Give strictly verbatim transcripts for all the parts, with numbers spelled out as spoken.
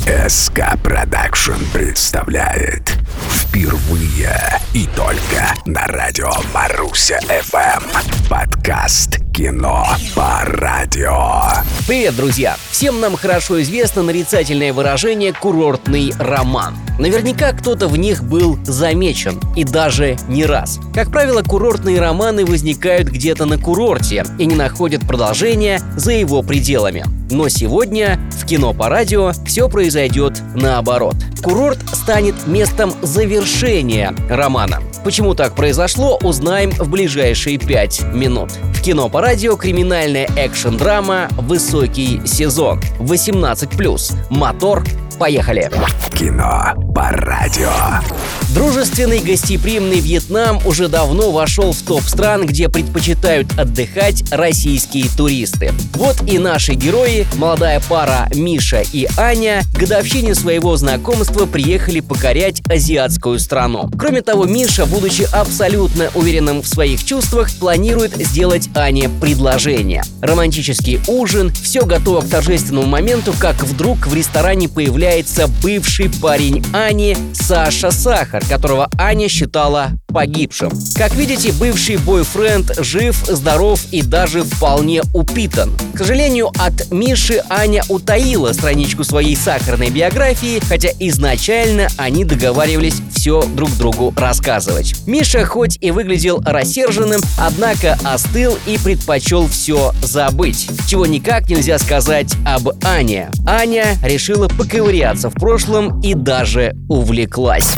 эс ка Production представляет впервые и только на радио Маруся эф эм подкаст «Кино по радио». Привет, друзья! Всем нам хорошо известно нарицательное выражение «курортный роман». Наверняка кто-то в них был замечен, и даже не раз. Как правило, курортные романы возникают где-то на курорте и не находят продолжения за его пределами. Но сегодня в «Кино по радио» все произойдет наоборот. Курорт станет местом завершения романа. Почему так произошло, узнаем в ближайшие пять минут. В «Кино по радио» криминальная экшн-драма «Высокий сезон». восемнадцать плюс. Мотор. Поехали! Кино по радио. Дружественный гостеприимный Вьетнам уже давно вошел в топ стран, где предпочитают отдыхать российские туристы. Вот и наши герои, молодая пара Миша и Аня, к годовщине своего знакомства приехали покорять азиатскую страну. Кроме того, Миша, будучи абсолютно уверенным в своих чувствах, планирует сделать Ане предложение. Романтический ужин, все готово к торжественному моменту, как вдруг в ресторане появляется бывший парень Ани Саша Сахар, которого Аня считала погибшим. Как видите, бывший бойфренд жив, здоров и даже вполне упитан. К сожалению, от Миши Аня утаила страничку своей сахарной биографии, хотя изначально они договаривались все друг другу рассказывать. Миша хоть и выглядел рассерженным, однако остыл и предпочел все забыть, чего никак нельзя сказать об Ане. Аня решила поковыряться в прошлом и даже увлеклась.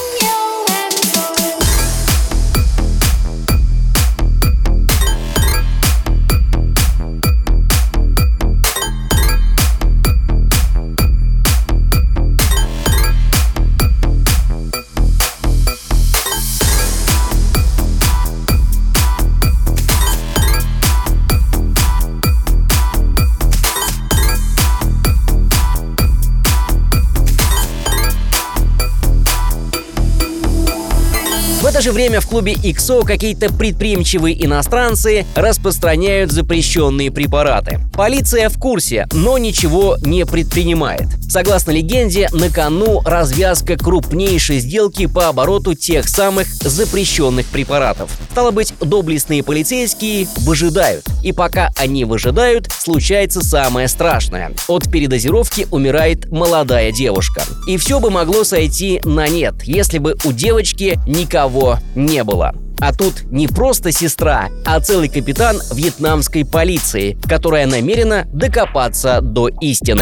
В это же время в клубе икс о какие-то предприимчивые иностранцы распространяют запрещенные препараты. Полиция в курсе, но ничего не предпринимает. Согласно легенде, на кону развязка крупнейшей сделки по обороту тех самых запрещенных препаратов. Стало быть, доблестные полицейские выжидают. И пока они выжидают, случается самое страшное. От передозировки умирает молодая девушка. И все бы могло сойти на нет, если бы у девочки никого не было. А тут не просто сестра, а целый капитан вьетнамской полиции, которая намерена докопаться до истины.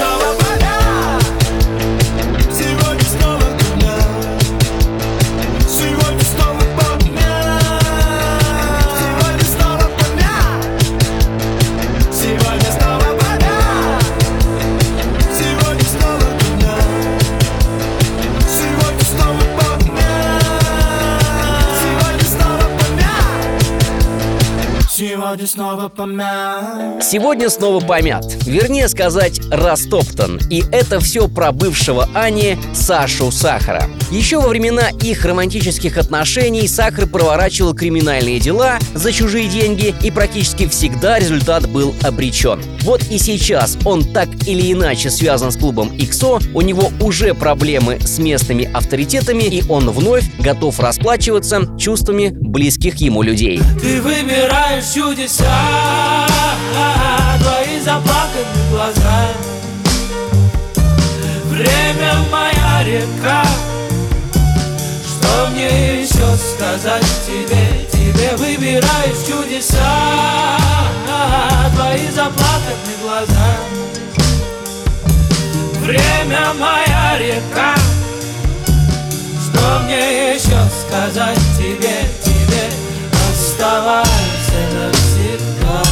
Сегодня снова помят. Сегодня снова помят. Вернее сказать, растоптан. И это все про бывшего Ани Сашу Сахара. Еще во времена их романтических отношений Сахар проворачивал криминальные дела за чужие деньги, и практически всегда результат был обречен. Вот и сейчас он так или иначе связан с клубом икс о, у него уже проблемы с местными авторитетами, и он вновь готов расплачиваться чувствами близких ему людей. Ты выбираешь чудеса, твои заплаканные глаза. Время моя река, что мне еще сказать тебе? Тебе выбираешь чудеса, твои заплаканные глаза. Время моя река, что мне еще сказать тебе? Тебе оставайся навсегда.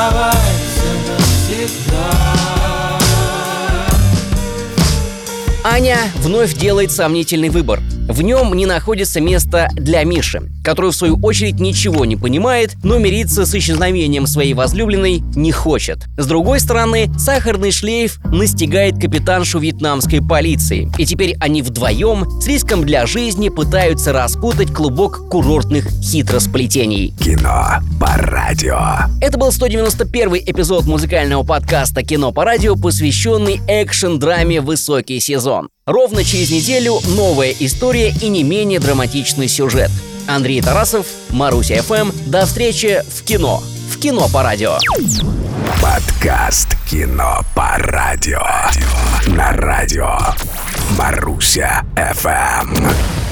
Оставайся навсегда. Аня вновь делает сомнительный выбор. В нем не находится места для Миши, который в свою очередь ничего не понимает, но мириться с исчезновением своей возлюбленной не хочет. С другой стороны, сахарный шлейф настигает капитаншу вьетнамской полиции, и теперь они вдвоем с риском для жизни пытаются распутать клубок курортных хитросплетений. Кино по радио. Это был сто девяносто первый эпизод музыкального подкаста «Кино по радио», посвященный экшн-драме «Высокий сезон». Ровно через неделю новая история и не менее драматичный сюжет. Андрей Тарасов, Маруся эф эм. До встречи в кино. В «Кино по радио». Подкаст «Кино по радио». На радио Маруся эф эм.